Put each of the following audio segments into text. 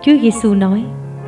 Chúa Giêsu nói: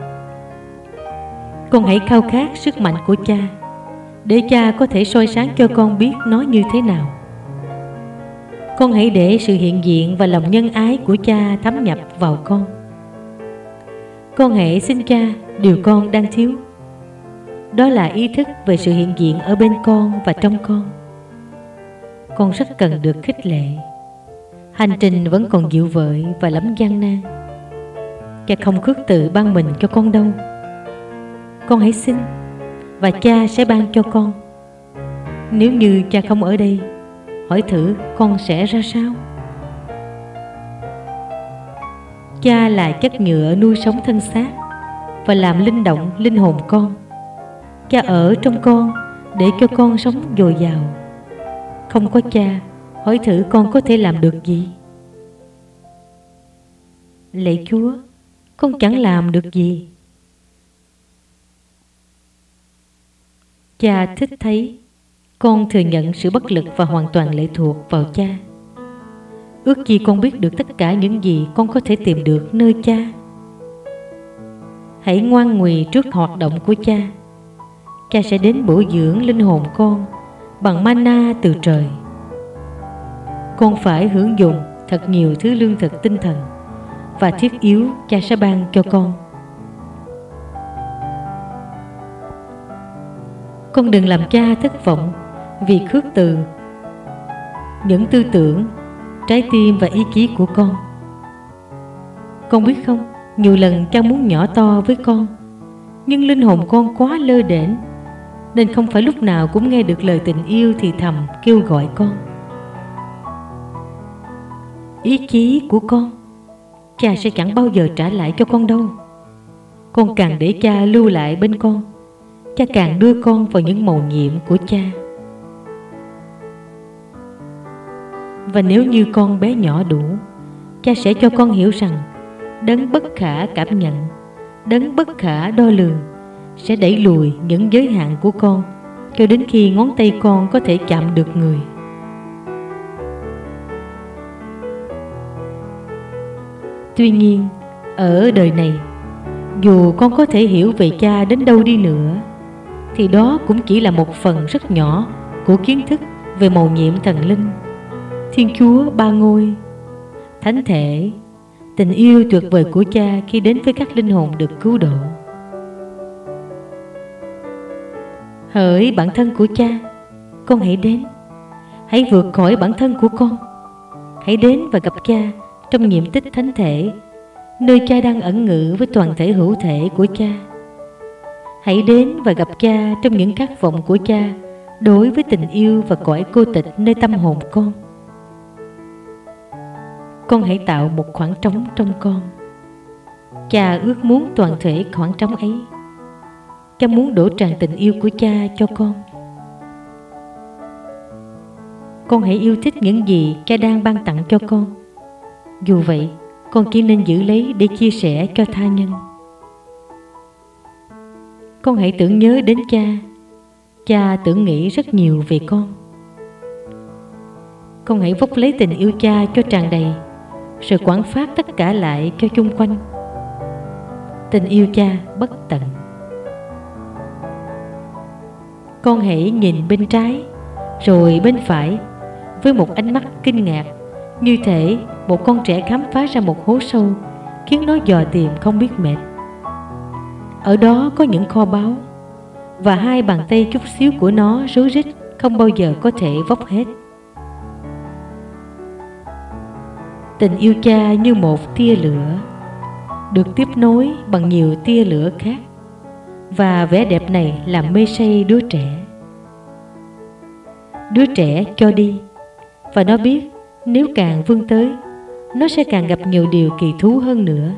con hãy khao khát sức mạnh của Cha, để Cha có thể soi sáng cho con biết nó như thế nào. Con hãy để sự hiện diện và lòng nhân ái của Cha thấm nhập vào con. Con hãy xin Cha điều con đang thiếu, đó là ý thức về sự hiện diện ở bên con và trong con. Con rất cần được khích lệ. Hành trình vẫn còn dịu vợi và lắm gian nan. Cha không khước từ ban mình cho con đâu. Con hãy xin, và Cha sẽ ban cho con. Nếu như Cha không ở đây, hỏi thử con sẽ ra sao? Cha là chất nhựa nuôi sống thân xác và làm linh động linh hồn con. Cha ở trong con để cho con sống dồi dào. Không có Cha, hỏi thử con có thể làm được gì? Lạy Chúa, con chẳng làm được gì. Cha thích thấy con thừa nhận sự bất lực và hoàn toàn lệ thuộc vào Cha. Ước gì con biết được tất cả những gì con có thể tìm được nơi Cha. Hãy ngoan ngùi trước hoạt động của Cha. Cha sẽ đến bổ dưỡng linh hồn con bằng mana từ trời. Con phải hưởng dụng thật nhiều thứ lương thực tinh thần và thiết yếu Cha sẽ ban cho con. Con đừng làm Cha thất vọng vì khước từ những tư tưởng, trái tim và ý chí của con. Con biết không, nhiều lần Cha muốn nhỏ to với con, nhưng linh hồn con quá lơ đễnh, nên không phải lúc nào cũng nghe được lời tình yêu thì thầm kêu gọi con. Ý chí của con, Cha sẽ chẳng bao giờ trả lại cho con đâu. Con càng để Cha lưu lại bên con, Cha càng đưa con vào những mầu nhiệm của Cha. Và nếu như con bé nhỏ đủ, Cha sẽ cho con hiểu rằng đấng bất khả cảm nhận, đấng bất khả đo lường sẽ đẩy lùi những giới hạn của con cho đến khi ngón tay con có thể chạm được người. Tuy nhiên, ở đời này, dù con có thể hiểu về Cha đến đâu đi nữa, thì đó cũng chỉ là một phần rất nhỏ của kiến thức về mầu nhiệm thần linh, Thiên Chúa Ba Ngôi, Thánh Thể, tình yêu tuyệt vời của Cha khi đến với các linh hồn được cứu độ. Hỡi bản thân của Cha, con hãy đến. Hãy vượt khỏi bản thân của con. Hãy đến và gặp Cha trong nhiệm tích thánh thể, nơi Cha đang ẩn ngự với toàn thể hữu thể của Cha. Hãy đến và gặp Cha trong những khát vọng của Cha đối với tình yêu và cõi cô tịch nơi tâm hồn con. Con hãy tạo một khoảng trống trong con. Cha ước muốn toàn thể khoảng trống ấy. Cha muốn đổ tràn tình yêu của Cha cho con. Con hãy yêu thích những gì Cha đang ban tặng cho con. Dù vậy, con chỉ nên giữ lấy để chia sẻ cho tha nhân. Con hãy tưởng nhớ đến Cha. Cha tưởng nghĩ rất nhiều về con. Con hãy vốc lấy tình yêu Cha cho tràn đầy, rồi quảng phát tất cả lại cho chung quanh. Tình yêu Cha bất tận. Con hãy nhìn bên trái, rồi bên phải, với một ánh mắt kinh ngạc, như thể một con trẻ khám phá ra một hố sâu, khiến nó dò tìm không biết mệt. Ở đó có những kho báu, và hai bàn tay chút xíu của nó rối rít, không bao giờ có thể vốc hết. Tình yêu Cha như một tia lửa, được tiếp nối bằng nhiều tia lửa khác, và vẻ đẹp này làm mê say đứa trẻ. Đứa trẻ cho đi, và nó biết nếu càng vươn tới, nó sẽ càng gặp nhiều điều kỳ thú hơn nữa.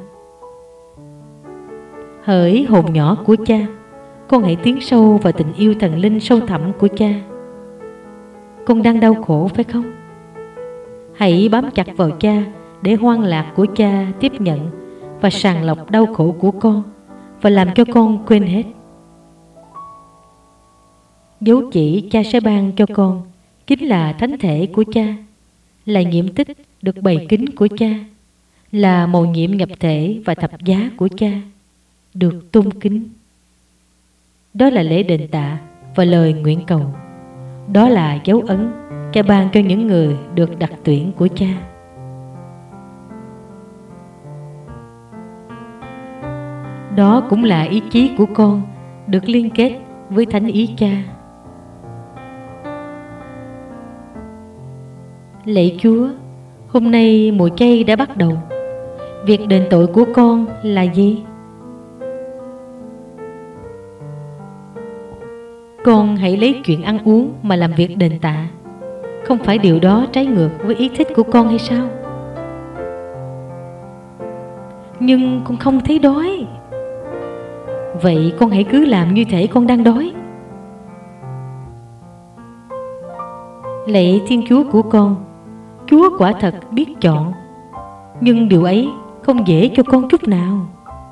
Hỡi hồn nhỏ của Cha, con hãy tiến sâu vào tình yêu thần linh sâu thẳm của Cha. Con đang đau khổ phải không? Hãy bám chặt vào Cha để hoan lạc của Cha tiếp nhận và sàng lọc đau khổ của con, và làm cho con quên hết. Dấu chỉ Cha sẽ ban cho con chính là thánh thể của Cha, là nhiệm tích được bày kính của Cha, là mầu nhiệm nhập thể và thập giá của cha, được tôn kính. Đó là lễ đền tạ và lời nguyện cầu. Đó là dấu ấn cha ban cho những người được đặc tuyển của cha. Đó cũng là ý chí của con được liên kết với thánh ý cha. Lạy Chúa, hôm nay mùa chay đã bắt đầu. Việc đền tội của con là gì? Con hãy lấy chuyện ăn uống mà làm việc đền tạ. Không phải điều đó trái ngược với ý thích của con hay sao? Nhưng con không thấy đói. Vậy con hãy cứ làm như thể con đang đói. Lạy Thiên Chúa của con, Chúa quả thật biết chọn, nhưng điều ấy không dễ cho con chút nào.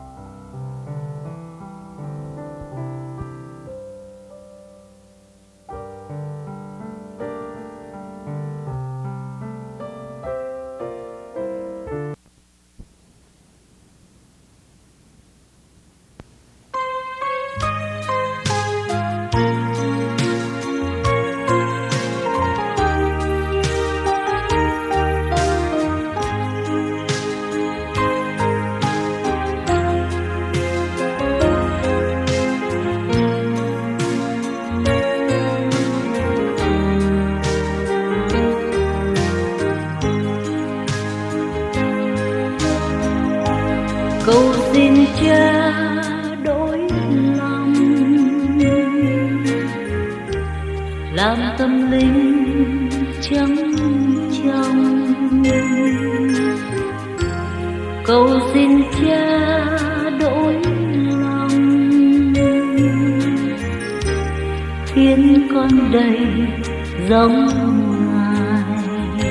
Cầu xin Cha đổi lòng, làm tâm linh trắng trong. Cầu xin Cha đổi lòng, khiến con đầy giống Ngài.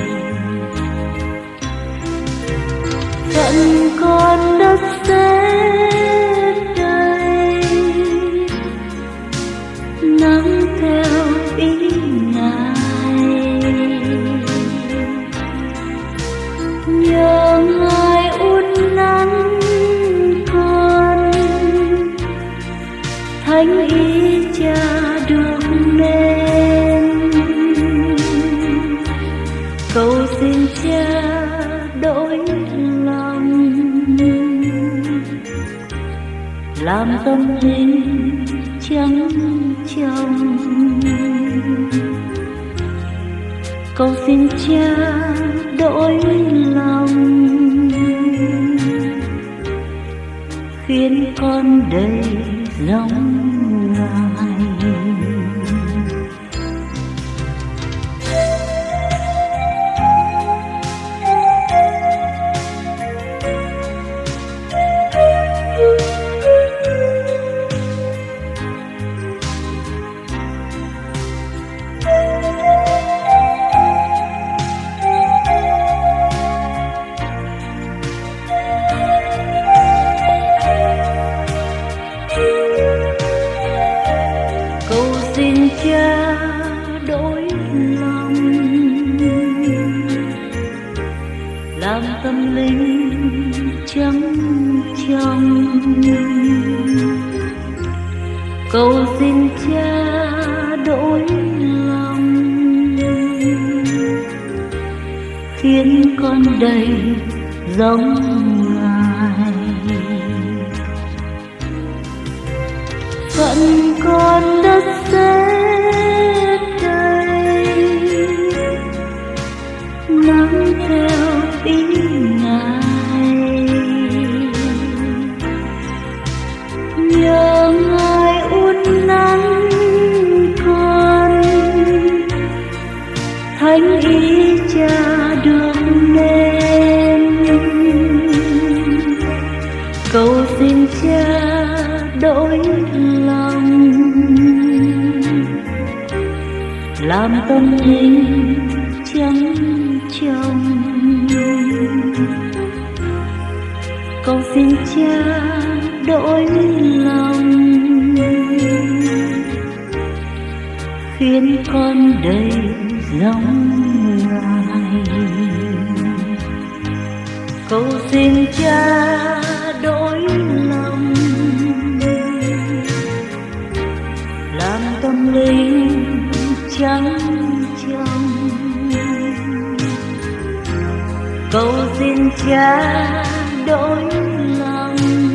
Phận con đất sẽ đầy, nắng theo ý Ngài. Nhờ Ngài uốn nắn con, thánh ý Cha được nên. Cầu xin Cha đổi lòng, làm tâm linh trắng trong. Cầu xin Cha đổi lòng, khiến con đầy giống Ngài. Cha đổi lòng, làm tâm linh trắng trong. Cầu xin Cha đổi lòng, khiến con đầy giống Ngài. Phận con đất sẽ nắng theo ý Ngài. Nhờ Ngài uốn nắn con, thánh ý Cha được nên. Cầu xin Cha đổi lòng, làm tâm linh trắng trong. Cầu xin Cha đổi lòng, khiến con đầy giống Ngài. cầu xin Cha đổi lòng, làm tâm linh trắng trong. Cầu xin Cha đổi lòng,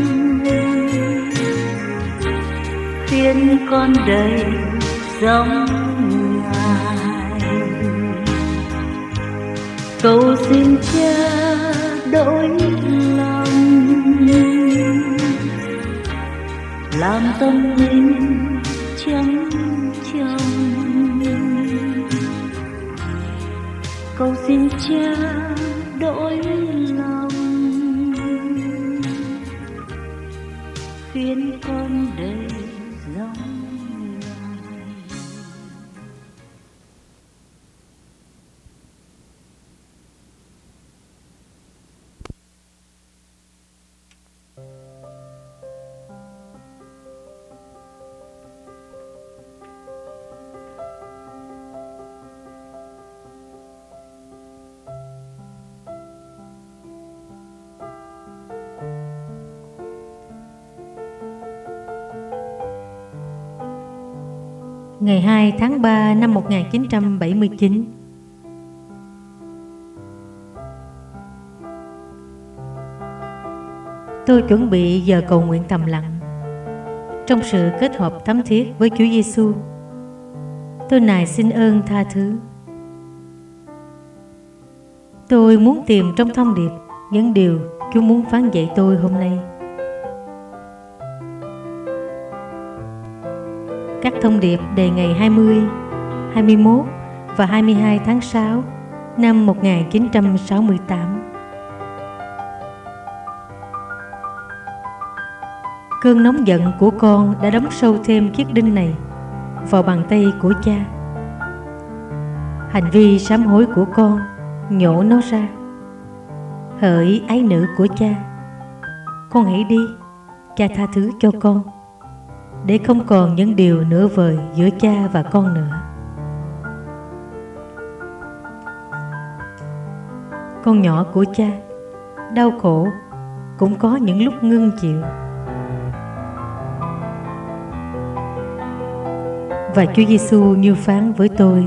khiến con đầy giống Ngài. Cầu xin Cha đổi lòng, làm tâm linh trắng trong. Cầu xin Cha đổi lòng, khiến con đầy giống Ngài. Ngày 2 tháng 3 năm 1979. Tôi chuẩn bị giờ cầu nguyện thầm lặng. Trong sự kết hợp thắm thiết với Chúa Giêsu, tôi nài xin ơn tha thứ. Tôi muốn tìm trong thông điệp những điều Chúa muốn phán dạy tôi hôm nay. Các thông điệp đề ngày 20, 21 và 22 tháng 6 năm 1968. Cơn nóng giận của con đã đóng sâu thêm chiếc đinh này vào bàn tay của Cha. Hành vi sám hối của con nhổ nó ra. Hỡi ái nữ của Cha, con hãy đi, Cha tha thứ cho con, để không còn những điều nửa vời giữa Cha và con nữa. Con nhỏ của Cha, đau khổ cũng có những lúc ngưng chịu. Và Chúa Giêsu như phán với tôi: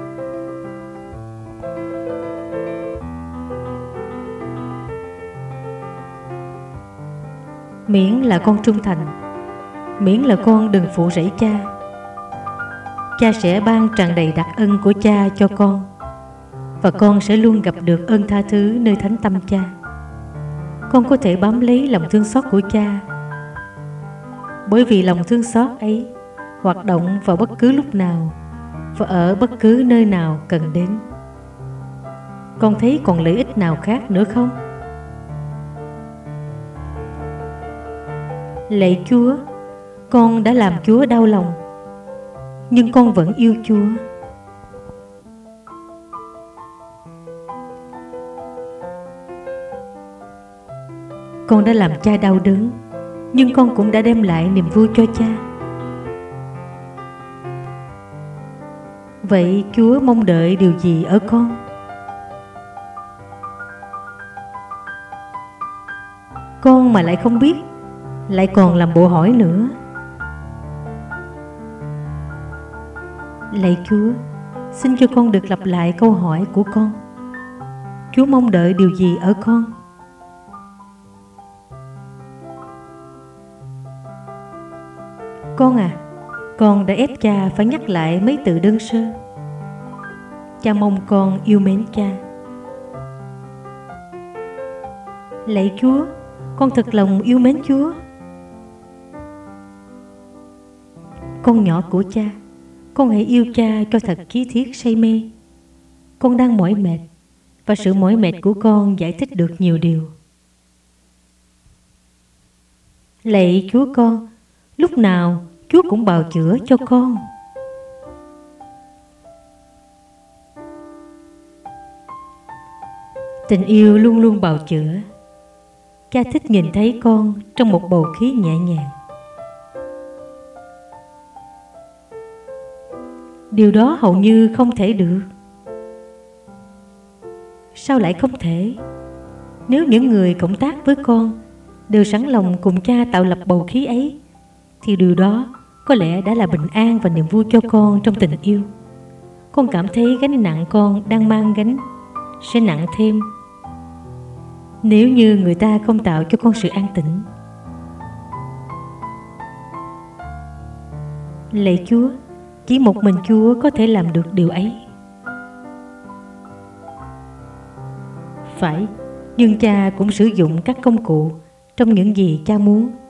miễn là con trung thành, miễn là con đừng phụ rẫy Cha, Cha sẽ ban tràn đầy đặc ân của Cha cho con, và con sẽ luôn gặp được ơn tha thứ nơi thánh tâm Cha. Con có thể bám lấy lòng thương xót của Cha, bởi vì lòng thương xót ấy hoạt động vào bất cứ lúc nào và ở bất cứ nơi nào cần đến. Con thấy còn lợi ích nào khác nữa không? Lạy Chúa, con đã làm Chúa đau lòng, nhưng con vẫn yêu Chúa. Con đã làm Cha đau đớn, nhưng con cũng đã đem lại niềm vui cho Cha. Vậy Chúa mong đợi điều gì ở con? Con mà lại không biết, lại còn làm bộ hỏi nữa. Lạy Chúa, xin cho con được lặp lại câu hỏi của con. Chúa mong đợi điều gì ở con? Con à, con đã ép Cha phải nhắc lại mấy từ đơn sơ. Cha mong con yêu mến Cha. Lạy Chúa, con thật lòng yêu mến Chúa. Con nhỏ của Cha, con hãy yêu Cha cho thật chí thiết say mê. Con đang mỏi mệt, và sự mỏi mệt của con giải thích được nhiều điều. Lạy Chúa con, lúc nào Chúa cũng bào chữa cho con. Tình yêu luôn luôn bào chữa. Cha thích nhìn thấy con trong một bầu khí nhẹ nhàng. Điều đó hầu như không thể được. Sao lại không thể? Nếu những người cộng tác với con đều sẵn lòng cùng cha tạo lập bầu khí ấy, thì điều đó có lẽ đã là bình an và niềm vui cho con trong tình yêu. Con cảm thấy gánh nặng con đang mang gánh sẽ nặng thêm nếu như người ta không tạo cho con sự an tĩnh. Lạy Chúa, chỉ một mình Chúa có thể làm được điều ấy. Phải, nhưng cha cũng sử dụng các công cụ trong những gì cha muốn.